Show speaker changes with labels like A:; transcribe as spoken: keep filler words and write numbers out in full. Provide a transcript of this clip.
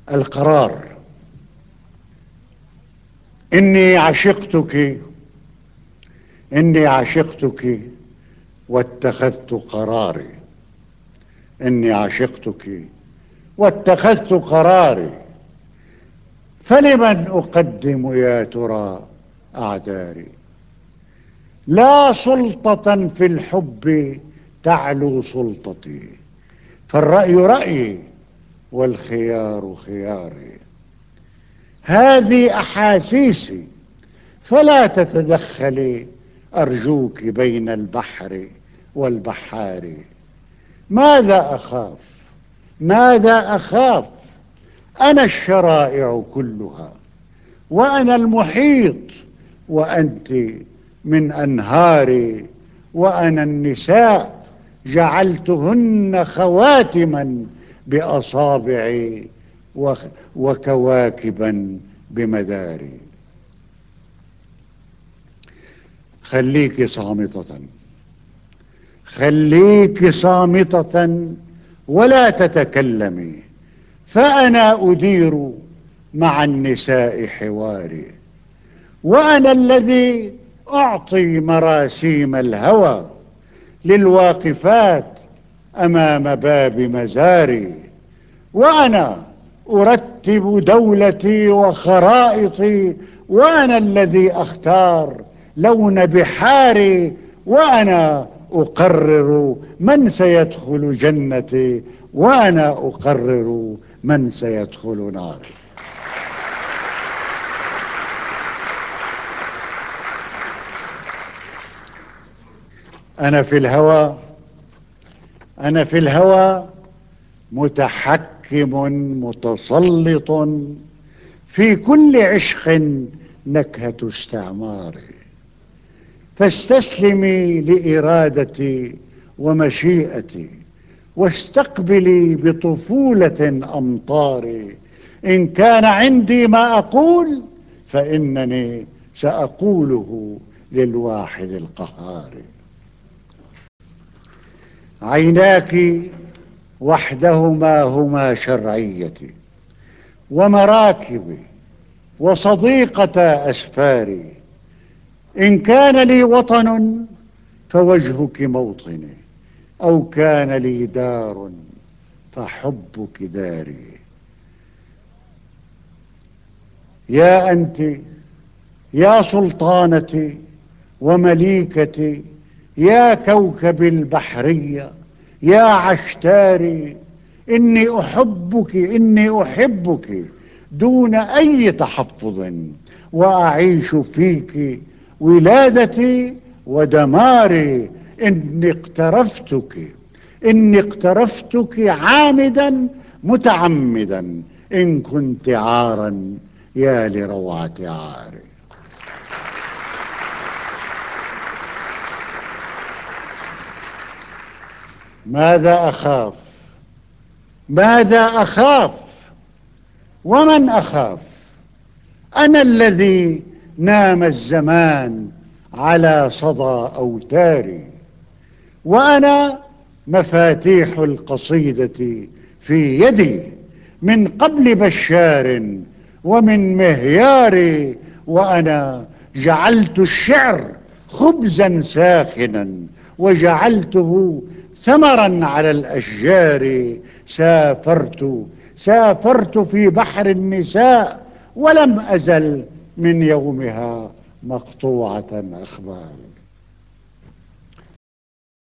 A: القرار. إني عشقتك، إني عشقتك واتخذت قراري. إني عشقتك واتخذت قراري، فلمن أقدم يا ترى أعذاري؟ لا سلطة في الحب تعلو سلطتي، فالرأي رأيي والخيار خياري. هذه أحاسيسي فلا تتدخلي أرجوك بين البحر والبحار. ماذا أخاف؟ ماذا أخاف؟ أنا الشرائع كلها، وأنا المحيط، وأنت من أنهاري. وأنا النساء جعلتهن خواتما بأصابعي وكواكبا بمداري. خليك صامتة، خليك صامتة ولا تتكلمي، فأنا أدير مع النساء حواري. وأنا الذي أعطي مراسيم الهوى للواقفات أمام باب مزاري. وأنا أرتب دولتي وخرائطي، وأنا الذي أختار لون بحاري. وأنا أقرر من سيدخل جنتي، وأنا أقرر من سيدخل ناري. أنا في الهوى، أنا في الهوى متحكم متسلط، في كل عشق نكهة استعماري. فاستسلمي لإرادتي ومشيئتي، واستقبلي بطفولة أمطاري. إن كان عندي ما أقول فإنني سأقوله للواحد القهار. عيناك وحدهما هما شرعيتي ومراكبي وصديقة أسفاري. إن كان لي وطن فوجهك موطني، أو كان لي دار فحبك داري. يا أنت يا سلطانتي ومليكتي، يا كوكب البحرية، يا عشتاري. إني أحبك، إني أحبك دون أي تحفظ، وأعيش فيك ولادتي ودماري. إني اقترفتك، إني اقترفتك عامدا متعمدا، إن كنت عارا يا لروعة عاري. ماذا أخاف؟ ماذا أخاف؟ ومن أخاف؟ أنا الذي نام الزمان على صدى أوتاري، وأنا مفاتيح القصيدة في يدي من قبل بشار ومن مهيار. وأنا جعلت الشعر خبزا ساخنا، وجعلته ثمرا على الأشجار. سافرت سافرت في بحر النساء، ولم أزل من يومها مقطوعة أخباري.